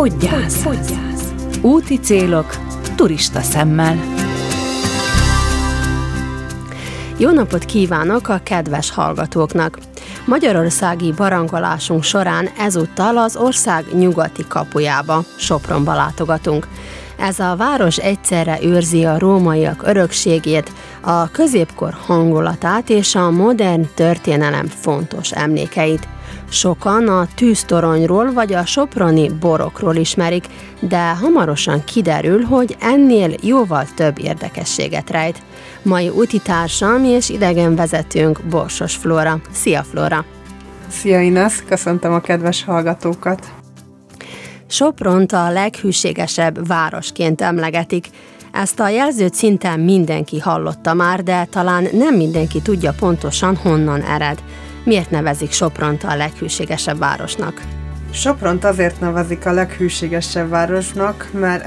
Podgyász. Úti célok turista szemmel. Jó napot kívánok a kedves hallgatóknak! Magyarországi barangolásunk során ezúttal az ország nyugati kapujába, Sopronba látogatunk. Ez a város egyszerre őrzi a rómaiak örökségét, a középkor hangulatát és a modern történelem fontos emlékeit. Sokan a tűztoronyról vagy a soproni borokról ismerik, de hamarosan kiderül, hogy ennél jóval több érdekességet rejt. Mai útitársam és idegenvezetőnk Borsos Flóra. Szia, Flóra! Szia, Ines! Köszöntöm a kedves hallgatókat! Sopront a leghűségesebb városként emlegetik. Ezt a jelzőt szinte mindenki hallotta már, de talán nem mindenki tudja pontosan, honnan ered. Miért nevezik Sopront a leghűségesebb városnak? Sopront azért nevezik a leghűségesebb városnak, mert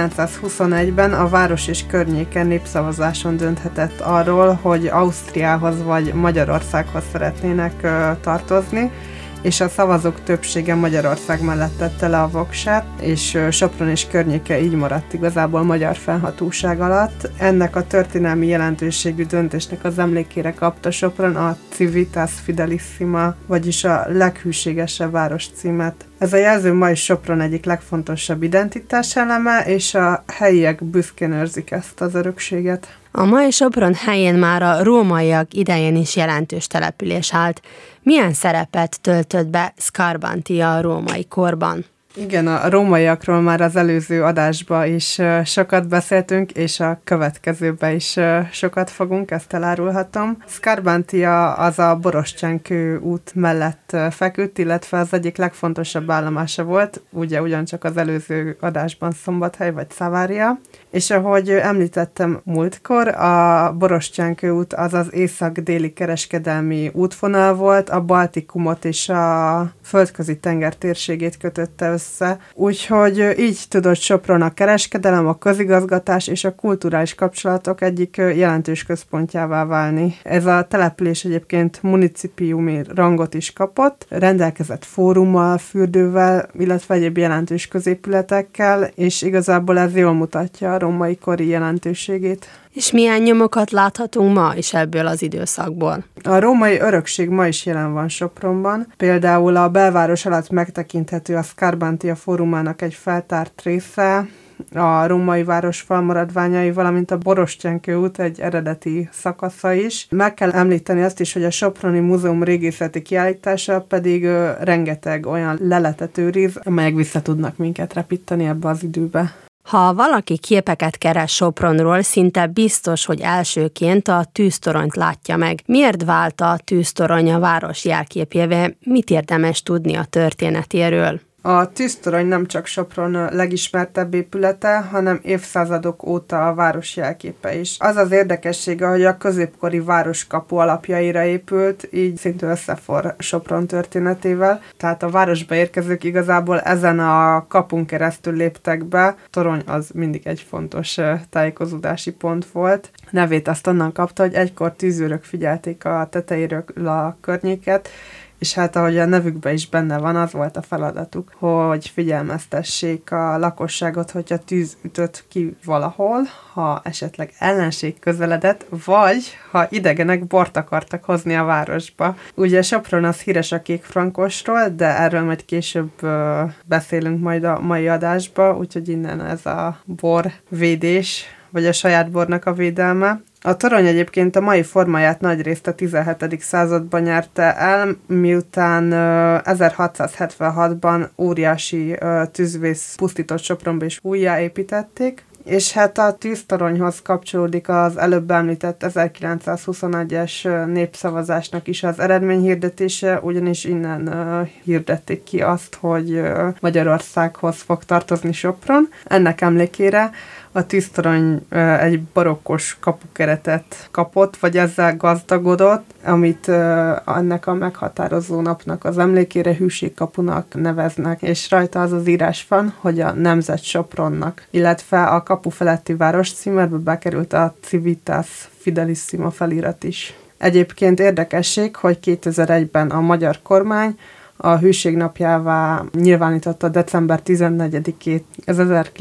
1921-ben a város és környéken népszavazáson dönthetett arról, hogy Ausztriához vagy Magyarországhoz szeretnének tartozni, és a szavazók többsége Magyarország mellett tette le a voksát, és Sopron és környéke így maradt igazából magyar fennhatóság alatt. Ennek a történelmi jelentőségű döntésnek az emlékére kapta Sopron a Civitas Fidelissima, vagyis a leghűségesebb város címet. Ez a jelző ma is Sopron egyik legfontosabb identitás eleme, és a helyiek büszkén őrzik ezt az örökséget. A mai Sopron helyén már a rómaiak idején is jelentős település állt. Milyen szerepet töltött be Scarbantia a római korban? Igen, a rómaiakról már az előző adásban is sokat beszéltünk, és a következőben is sokat fogunk, ezt elárulhatom. Scarbantia az a Borostyánkő út mellett feküdt, illetve az egyik legfontosabb állomása volt, ugye ugyancsak az előző adásban Szombathely vagy Szavária, és ahogy említettem múltkor, a Borostyánkő út az az észak-déli kereskedelmi útvonal volt, a Baltikumot és a Földközi tenger térségét kötötte össze. Úgyhogy így tudott Sopron a kereskedelem, a közigazgatás és a kulturális kapcsolatok egyik jelentős központjává válni. Ez a település egyébként municipiumi rangot is kapott, rendelkezett fórummal, fürdővel, illetve egyéb jelentős középületekkel, és igazából ez jól mutatja a római kori jelentőségét. És milyen nyomokat láthatunk ma is ebből az időszakból? A római örökség ma is jelen van Sopronban. Például a belváros alatt megtekinthető a Scarbantia fórumának egy feltárt része, a római város falmaradványai, valamint a Borostyánkő út egy eredeti szakasza is. Meg kell említeni azt is, hogy a Soproni Múzeum régészeti kiállítása pedig rengeteg olyan leletet őriz, amelyek vissza tudnak minket repíteni ebbe az időbe. Ha valaki képeket keres Sopronról, szinte biztos, hogy elsőként a tűztoronyt látja meg. Miért vált a tűztorony a város jelképévé? Mit érdemes tudni a történetéről? A tűztorony nem csak Sopron legismertebb épülete, hanem évszázadok óta a város jelképe is. Az az érdekessége, hogy a középkori városkapu alapjaira épült, így szintén összefor Sopron történetével. Tehát a városba érkezők igazából ezen a kapun keresztül léptek be. A torony az mindig egy fontos tájékozódási pont volt. Nevét azt onnan kapta, hogy egykor tűzőrök figyelték a tetejéről a környéket, és hát ahogy a nevükben is benne van, az volt a feladatuk, hogy figyelmeztessék a lakosságot, hogyha tűz ütött ki valahol, ha esetleg ellenség közeledett, vagy ha idegenek bort akartak hozni a városba. Ugye Sopron az híres a kékfrankosról, de erről majd később beszélünk majd a mai adásba, úgyhogy innen ez a borvédés, vagy a saját bornak a védelme. A torony egyébként a mai formáját nagyrészt a 17. században nyerte el, miután 1676-ban óriási tűzvész pusztított Sopronba és újjáépítették, és hát a tűztoronyhoz kapcsolódik az előbb említett 1921-es népszavazásnak is az eredményhirdetése, ugyanis innen hirdették ki azt, hogy Magyarországhoz fog tartozni Sopron. Ennek emlékére a tűztorony egy barokkos kapukeretet kapott, vagy ezzel gazdagodott, amit ennek a meghatározó napnak az emlékére hűségkapunak neveznek, és rajta az az írás van, hogy a nemzet Sopronnak, illetve a kapu feletti város címerbe bekerült a Civitas Fidelissima felirat is. Egyébként érdekesség, hogy 2001-ben a magyar kormány a hűség napjává nyilvánította december 14-ét, az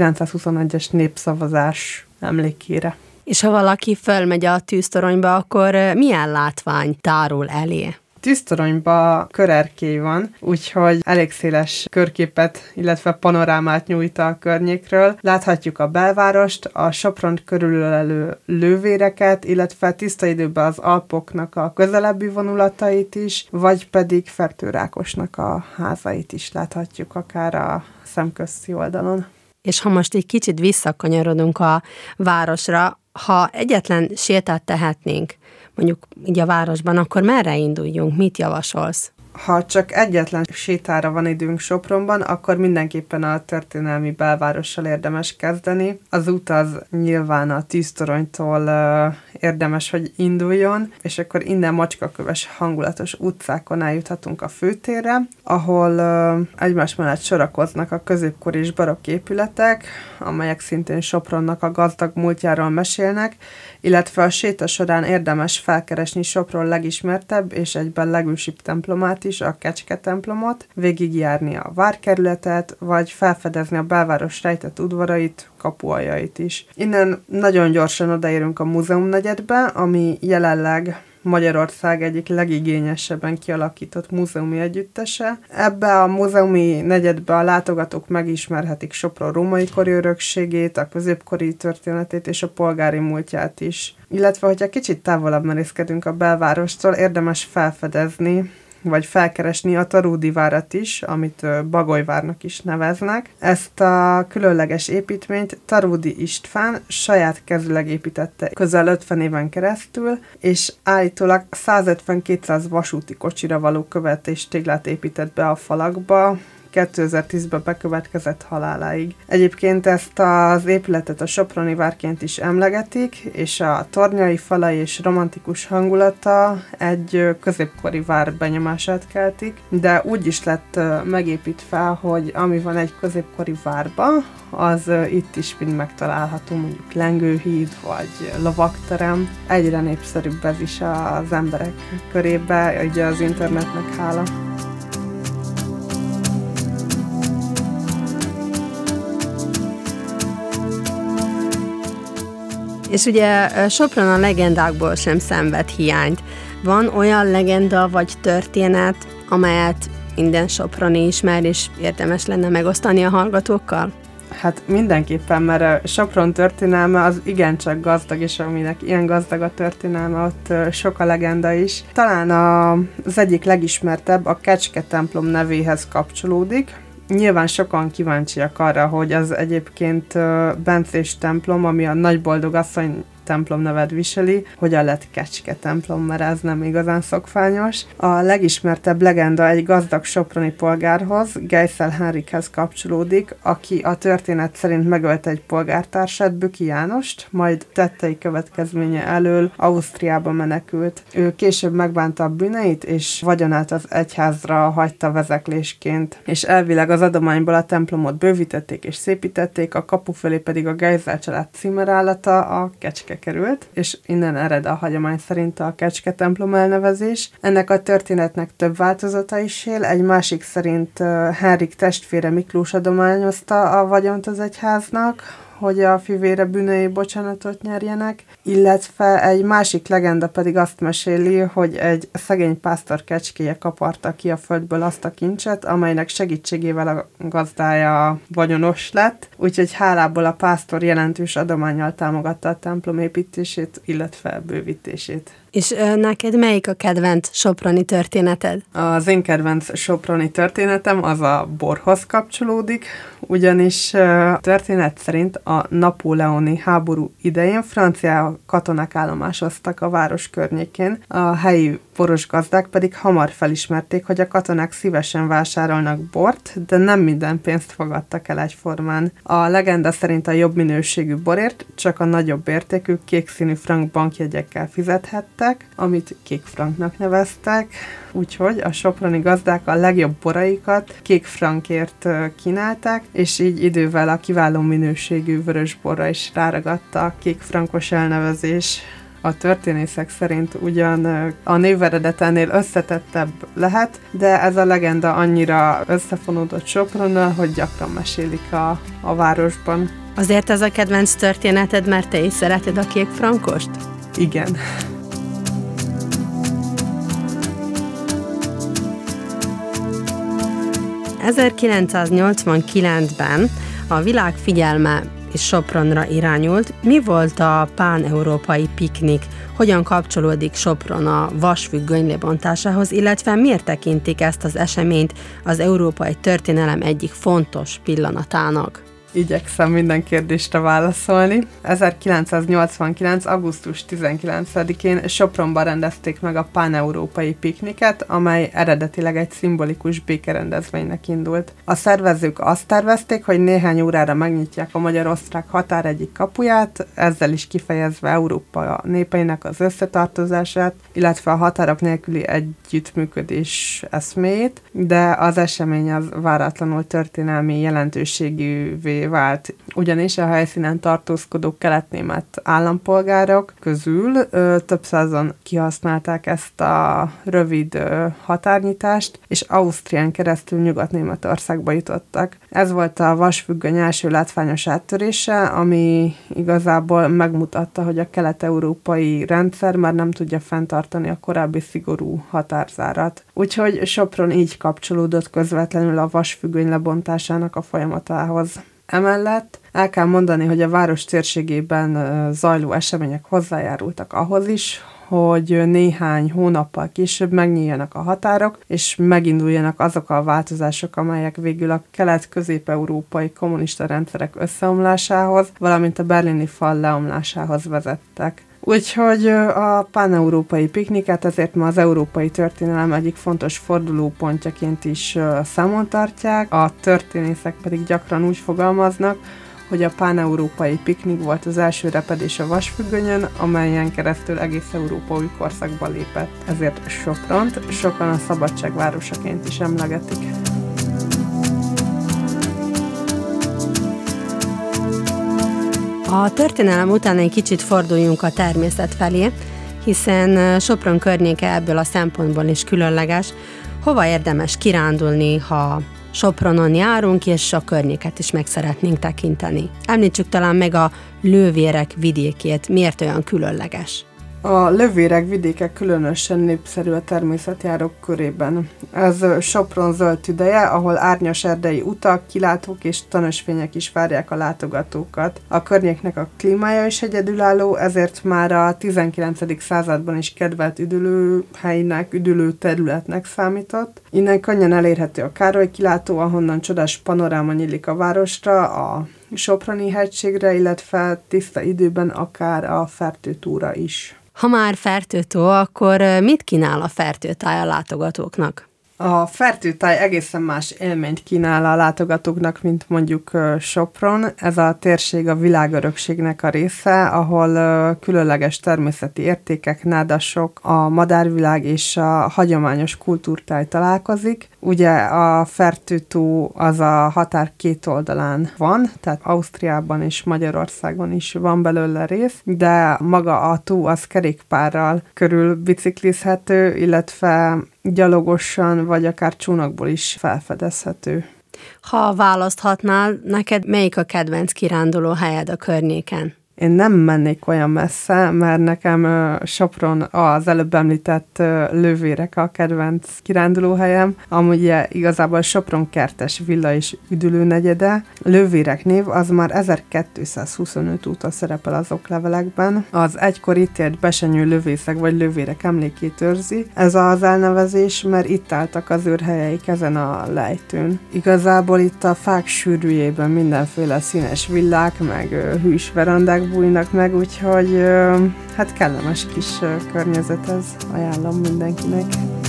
1921-es népszavazás emlékére. És ha valaki fölmegy a tűztoronyba, akkor milyen látvány tárul elé? Tűztoronyban körerkély van, úgyhogy elég széles körképet, illetve panorámát nyújt a környékről. Láthatjuk a belvárost, a Sopront körülölelő lővéreket, illetve tiszta időben az Alpoknak a közelebbi vonulatait is, vagy pedig Fertő Rákosnak a házait is láthatjuk akár a szemközti oldalon. És ha most egy kicsit visszakanyarodunk a városra, ha egyetlen sétát tehetnénk, mondjuk így a városban, akkor merre induljunk? Mit javasolsz? Ha csak egyetlen sétára van időnk Sopronban, akkor mindenképpen a történelmi belvárossal érdemes kezdeni. Az út az nyilván a tűztoronytól érdemes, hogy induljon, és akkor innen macskaköves hangulatos utcákon eljuthatunk a főtérre, ahol egymás mellett sorakoznak a középkori és barokk épületek, amelyek szintén Sopronnak a gazdag múltjáról mesélnek, illetve a séta során érdemes felkeresni Sopron legismertebb és egyben legősibb templomát is, a Kecske templomot, végigjárni a várkerületet, vagy felfedezni a belváros rejtett udvarait, kapualjait is. Innen nagyon gyorsan odaérünk a múzeumnegyedbe, ami jelenleg Magyarország egyik legigényesebben kialakított múzeumi együttese. Ebbe a múzeumi negyedbe a látogatók megismerhetik Sopron római kori örökségét, a középkori történetét és a polgári múltját is. Illetve, hogyha kicsit távolabb merészkedünk a belvárostól, érdemes felfedezni, vagy felkeresni a Tarúdi várat is, amit Bagolyvárnak is neveznek. Ezt a különleges építményt Tarúdi István saját kezüleg építette közel 50 éven keresztül, és állítólag 150-200 vasúti kocsira való követ és téglát épített be a falakba, 2010-ben bekövetkezett haláláig. Egyébként ezt az épületet a soproni várként is emlegetik, és a tornyai falai és romantikus hangulata egy középkori vár benyomását keltik, de úgy is lett megépítve, hogy ami van egy középkori várban, az itt is mind megtalálható, mondjuk lengőhíd vagy lovakterem. Egyre népszerűbb ez is az emberek körébe, ugye az internetnek hála. És ugye Sopron a legendákból sem szenved hiányt. Van olyan legenda vagy történet, amelyet minden soproni ismer, és érdemes lenne megosztani a hallgatókkal? Hát mindenképpen, mert Sopron történelme az igencsak gazdag, és aminek ilyen gazdag a történelme, ott sok a legenda is. Talán az egyik legismertebb a Kecske templom nevéhez kapcsolódik. Nyilván sokan kíváncsiak arra, hogy az egyébként bencés templom, ami a Nagyboldog asszony templom nevet viseli, hogyan lett Kecske templom, mert ez nem igazán szokványos. A legismertebb legenda egy gazdag soproni polgárhoz, Geisel Henrikhez kapcsolódik, aki a történet szerint megölte egy polgártársát, Böki Jánost, majd tettei következménye elől Ausztriába menekült. Ő később megbánta a bűneit, és vagyonát az egyházra hagyta vezeklésként, és elvileg az adományból a templomot bővítették és szépítették, a kapu fölé pedig a Geisel család címerállata, a Kecske került, és innen ered a hagyomány szerint a Kecske templom elnevezés. Ennek a történetnek több változata is él, egy másik szerint Henrik testvére Miklós adományozta a vagyont az egyháznak, hogy a fivére bűnei bocsánatot nyerjenek, illetve egy másik legenda pedig azt meséli, hogy egy szegény pásztor kecskéje kaparta ki a földből azt a kincset, amelynek segítségével a gazdája vagyonos lett, úgyhogy hálából a pásztor jelentős adománnyal támogatta a templom építését, illetve bővítését. És neked melyik a kedvenc soproni történeted? Az én kedvenc soproni történetem az a borhoz kapcsolódik, ugyanis történet szerint a napóleoni háború idején francia katonák állomásoztak a város környékén, a helyi boros gazdák pedig hamar felismerték, hogy a katonák szívesen vásárolnak bort, de nem minden pénzt fogadtak el egyformán. A legenda szerint a jobb minőségű borért csak a nagyobb értékű kékszínű frank bankjegyekkel fizethettek, amit kék franknak neveztek, úgyhogy a soproni gazdák a legjobb boraikat kék frankért kínálták, és így idővel a kiváló minőségű vörös borra is ráragadt a kék frankos elnevezés. A történészek szerint ugyan a néveredet ennél összetettebb lehet, de ez a legenda annyira összefonódott Sopronnal, hogy gyakran mesélik a városban. Azért ez a kedvenc történeted, mert te is szereted a Kék Frankost? Igen. ...1989-ben a világ figyelme és Sopronra irányult. Mi volt a pán-európai piknik? Hogyan kapcsolódik Sopron a vasfüggöny lebontásához, illetve miért tekintik ezt az eseményt az európai történelem egyik fontos pillanatának? Igyekszem minden kérdésre válaszolni. 1989. augusztus 19-én Sopronban rendezték meg a pán-európai pikniket, amely eredetileg egy szimbolikus békerendezvénynek indult. A szervezők azt tervezték, hogy néhány órára megnyitják a magyar-osztrák határ egyik kapuját, ezzel is kifejezve Európa népeinek az összetartozását, illetve a határok nélküli együttműködés eszméjét, de az esemény az váratlanul történelmi jelentőségűvé vált, ugyanis a helyszínen tartózkodó keletnémet állampolgárok közül több százan kihasználták ezt a rövid határnyitást, és Ausztrián keresztül Nyugat-Németországba jutottak. Ez volt a vasfüggöny első látványos áttörése, ami igazából megmutatta, hogy a kelet-európai rendszer már nem tudja fenntartani a korábbi szigorú határzárat. Úgyhogy Sopron így kapcsolódott közvetlenül a vasfüggöny lebontásának a folyamatához. Emellett el kell mondani, hogy a város térségében zajló események hozzájárultak ahhoz is, hogy néhány hónappal később megnyíljanak a határok, és meginduljanak azok a változások, amelyek végül a kelet-közép-európai kommunista rendszerek összeomlásához, valamint a berlini fal leomlásához vezettek. Úgyhogy a pán-európai pikniket ezért ma az európai történelem egyik fontos fordulópontjaként is számon tartják, a történészek pedig gyakran úgy fogalmaznak, hogy a pán-európai piknik volt az első repedés a vasfüggönyön, amelyen keresztül egész Európa új korszakba lépett. Ezért Sopront sokan a szabadság városaként is emlegetik. A történelem után egy kicsit forduljunk a természet felé, hiszen Sopron környéke ebből a szempontból is különleges. Hova érdemes kirándulni, ha Sopronon járunk, és a környéket is meg szeretnénk tekinteni? Említsük talán meg a Lővérek vidékét. Miért olyan különleges? A Lővérek vidéke különösen népszerű a természetjárók körében. Ez Sopron zöld tüdeje, ahol árnyas erdei utak, kilátók és tanösvények is várják a látogatókat. A környéknek a klímája is egyedülálló, ezért már a 19. században is kedvelt üdülőhelynek, üdülőterületnek számított. Innen könnyen elérhető a Károly kilátó, ahonnan csodás panoráma nyílik a városra, a Soproni hegységre, illetve tiszta időben akár a Fertőtóra is. Ha már Fertőtó, akkor mit kínál a Fertőtáj a látogatóknak? A Fertőtáj egészen más élményt kínál a látogatóknak, mint mondjuk Sopron. Ez a térség a világörökségnek a része, ahol különleges természeti értékek, nádasok, a madárvilág és a hagyományos kultúrtáj találkozik. Ugye a Fertőtó az a határ két oldalán van, tehát Ausztriában és Magyarországon is van belőle rész, de maga a tó az kerékpárral körül biciklizhető, illetve gyalogosan, vagy akár csónakból is felfedezhető. Ha választhatnál, neked melyik a kedvenc kiránduló helyed a környéken? Én nem mennék olyan messze, mert nekem Sopron az előbb említett Lővérek a kedvenc kirándulóhelyem, amúgy igazából Sopron kertes villa és üdülőnegyede. Lővérek név az már 1225 óta szerepel az oklevelekben. Az egykor itt élt besenyő lövészek vagy lővérek emlékét őrzi. Ez az elnevezés, mert itt álltak az őrhelyeik ezen a lejtőn. Igazából itt a fák sűrűjében mindenféle színes villák, meg hűs verandák bújnak meg, úgyhogy hát kellemes kis környezet ez, ajánlom mindenkinek.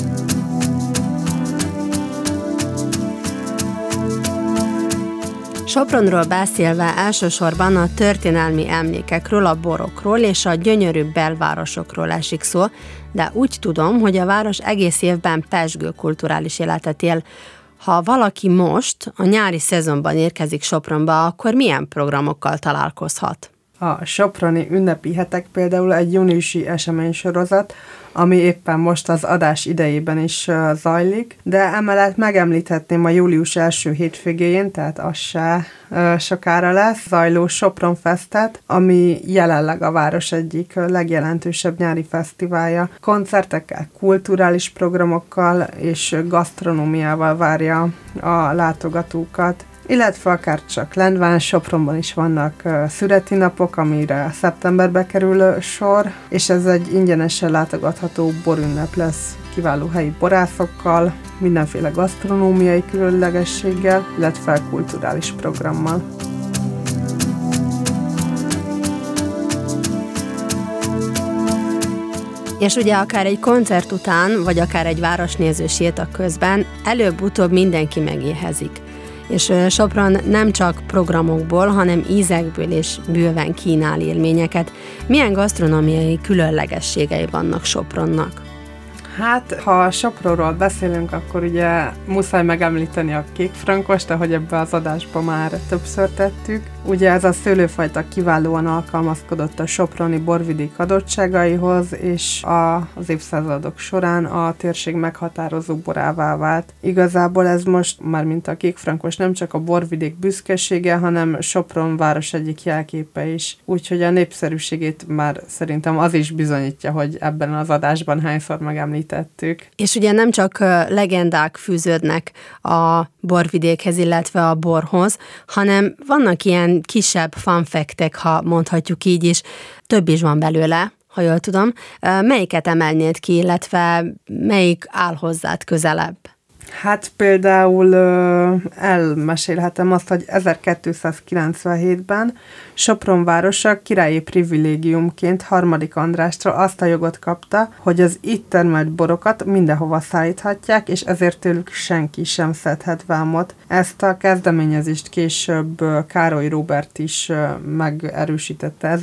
Sopronról beszélve elsősorban a történelmi emlékekről, a borokról és a gyönyörű belvárosokról esik szó, de úgy tudom, hogy a város egész évben pezsgő kulturális életet él. Ha valaki most a nyári szezonban érkezik Sopronba, akkor milyen programokkal találkozhat? A soproni ünnepi hetek például egy júniusi eseménysorozat, ami éppen most az adás idejében is zajlik, de emellett megemlíthetném a július első hétvégén, tehát az se sokára lesz, zajló Sopron Festet, ami jelenleg a város egyik legjelentősebb nyári fesztiválja. Koncertekkel, kulturális programokkal és gasztronómiával várja a látogatókat. Illetve akár csak Lendván, Sopronban is vannak szüreti napok, amire szeptemberbe kerül sor, és ez egy ingyenesen látogatható borünnep lesz kiváló helyi borászokkal, mindenféle gasztronómiai különlegességgel, illetve kulturális programmal. És ugye akár egy koncert után, vagy akár egy városnéző séta közben, előbb-utóbb mindenki megéhezik. És Sopron nem csak programokból, hanem ízekből is bőven kínál élményeket. Milyen gasztronómiai különlegességei vannak Sopronnak? Hát, ha Sopronról beszélünk, akkor ugye muszáj megemlíteni a kékfrankost, ahogy ebbe az adásba már többször tettük. Ugye ez a szőlőfajta kiválóan alkalmazkodott a soproni borvidék adottságaihoz, és az évszázadok során a térség meghatározó borává vált. Igazából ez most, már mint a kékfrankos, nem csak a borvidék büszkesége, hanem Sopron város egyik jelképe is. Úgyhogy a népszerűségét már szerintem az is bizonyítja, hogy ebben az adásban hányszor megemlítettük. És ugye nem csak legendák fűződnek a borvidékhez, illetve a borhoz, hanem vannak ilyen kisebb fun fact-ek, ha mondhatjuk így is, több is van belőle, ha jól tudom. Melyiket emelnéd ki, illetve melyik áll hozzád közelebb? Hát például elmesélhetem azt, hogy 1297-ben Sopron városa királyi privilégiumként Harmadik Andrástól azt a jogot kapta, hogy az itt termelt borokat mindenhova szállíthatják, és ezért tőlük senki sem szedhet vámot. Ezt a kezdeményezést később Károly Róbert is megerősítette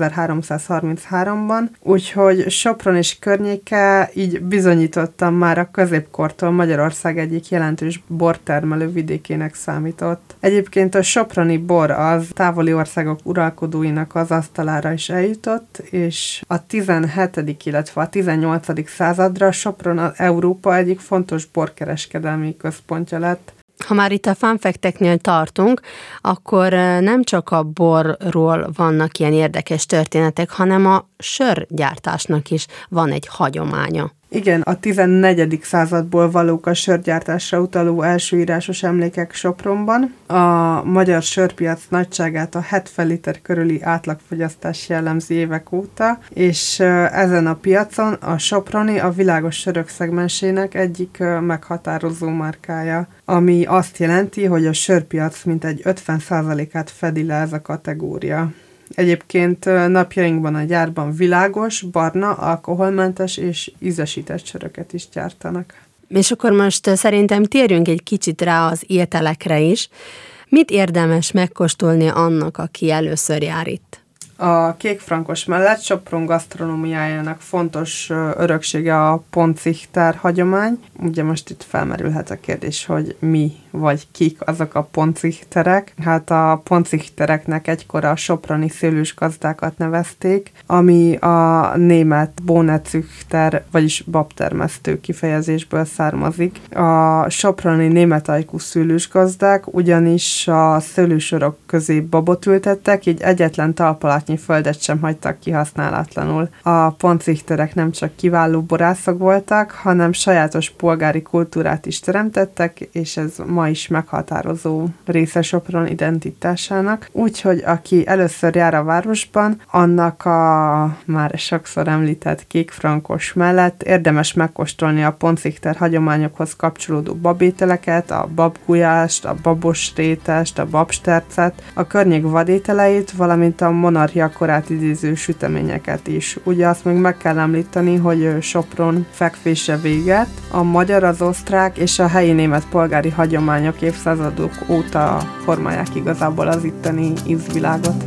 1333-ban, úgyhogy Sopron és környéke így bizonyítottan már a középkortól Magyarország egyik jelentős bortermelő vidékének számított. Egyébként a soproni bor az távoli országok uralkodóinak az asztalára is eljutott, és a 17., illetve a 18. századra Sopron az Európa egyik fontos borkereskedelmi központja lett. Ha már itt a fun fact-eknél tartunk, akkor nem csak a borról vannak ilyen érdekes történetek, hanem a sörgyártásnak is van egy hagyománya. Igen, a 14. századból valók a sörgyártásra utaló első írásos emlékek Sopronban. A magyar sörpiac nagyságát a 70 liter körüli átlagfogyasztás jellemzi évek óta, és ezen a piacon a soproni a világos sörök szegmensének egyik meghatározó márkája, ami azt jelenti, hogy a sörpiac mintegy 50%-át fedi le ez a kategória. Egyébként napjainkban a gyárban világos, barna, alkoholmentes és ízesített söröket is gyártanak. És akkor most szerintem térjünk egy kicsit rá az ételekre is. Mit érdemes megkóstolni annak, aki először jár itt? A kékfrankos mellett Sopron gasztronómiájának fontos öröksége a pontzichter hagyomány. Ugye most itt felmerülhet a kérdés, hogy mi vagy kik azok a pontzichterekek. Hát a pontzichtereknek egykor a soproni szőlősgazdákat nevezték, ami a német Bohnezüchter, vagyis babtermesztő kifejezésből származik. A soproni német ajkú szőlősgazdák ugyanis a szőlősorok közé babot ültettek, így egyetlen talpalatnyi földet sem hagytak kihasználatlanul. A pontzichterekek nem csak kiváló borászok voltak, hanem sajátos polgári kultúrát is teremtettek, és ez ma is meghatározó része Sopron identitásának. Úgyhogy aki először jár a városban, annak a már sokszor említett kékfrankos mellett érdemes megkóstolni a pontzichter hagyományokhoz kapcsolódó babételeket, a babgulyást, a babos rétest, a babstercet, a környék vadételeit, valamint a monarchia korát idéző süteményeket is. Ugye azt még meg kell említeni, hogy Sopron fekvése véget, a magyar, az osztrák és a helyi német polgári hagyományok évszázadok óta formálják igazából az itteni ízvilágot.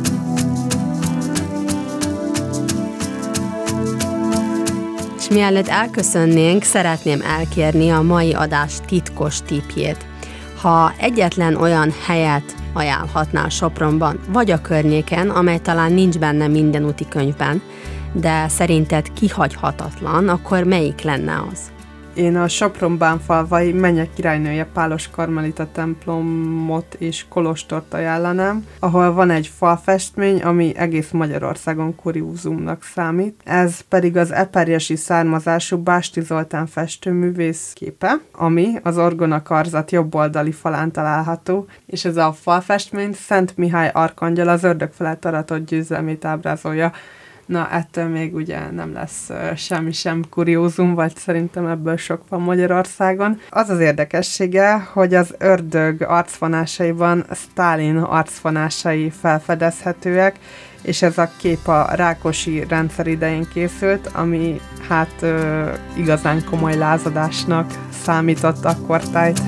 És mielőtt elköszönnénk, szeretném elkérni a mai adás titkos tippjét. Ha egyetlen olyan helyet ajánlhatnál Sopronban, vagy a környéken, amely talán nincs benne minden úti könyvben, de szerinted kihagyhatatlan, akkor melyik lenne az? Én a Sopron-Bánfalvai Menye Királynője Pálos Karmelita templomot és kolostort ajánlanám, ahol van egy falfestmény, ami egész Magyarországon kuriózumnak számít. Ez pedig az eperjesi származású Básti Zoltán festőművész képe, ami az orgona karzat jobb oldali falán található, és ez a falfestmény Szent Mihály arkangyal az ördög felett aratott győzelmét ábrázolja. Na, ettől még ugye nem lesz semmi sem kuriózum, vagy szerintem ebből sok van Magyarországon. Az az érdekessége, hogy az ördög arcvonásaiban Sztálin arcvonásai felfedezhetőek, és ez a kép a Rákosi rendszer idején készült, ami igazán komoly lázadásnak számított akkortájt.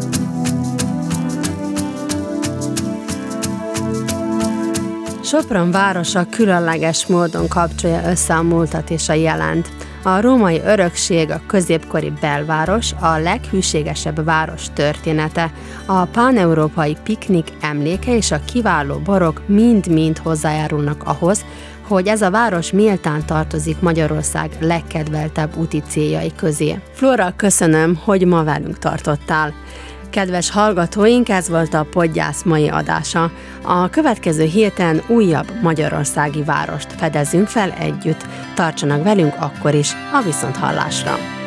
Sopron városa különleges módon kapcsolja össze a múltat és a jelent. A római örökség, a középkori belváros, a leghűségesebb város története, a páneurópai piknik emléke és a kiváló borok mind-mind hozzájárulnak ahhoz, hogy ez a város méltán tartozik Magyarország legkedveltebb úti céljai közé. Flóra, köszönöm, hogy ma velünk tartottál. Kedves hallgatóink, ez volt a Podgyász mai adása. A következő héten újabb magyarországi várost fedezünk fel együtt. Tartsanak velünk akkor is, a viszonthallásra!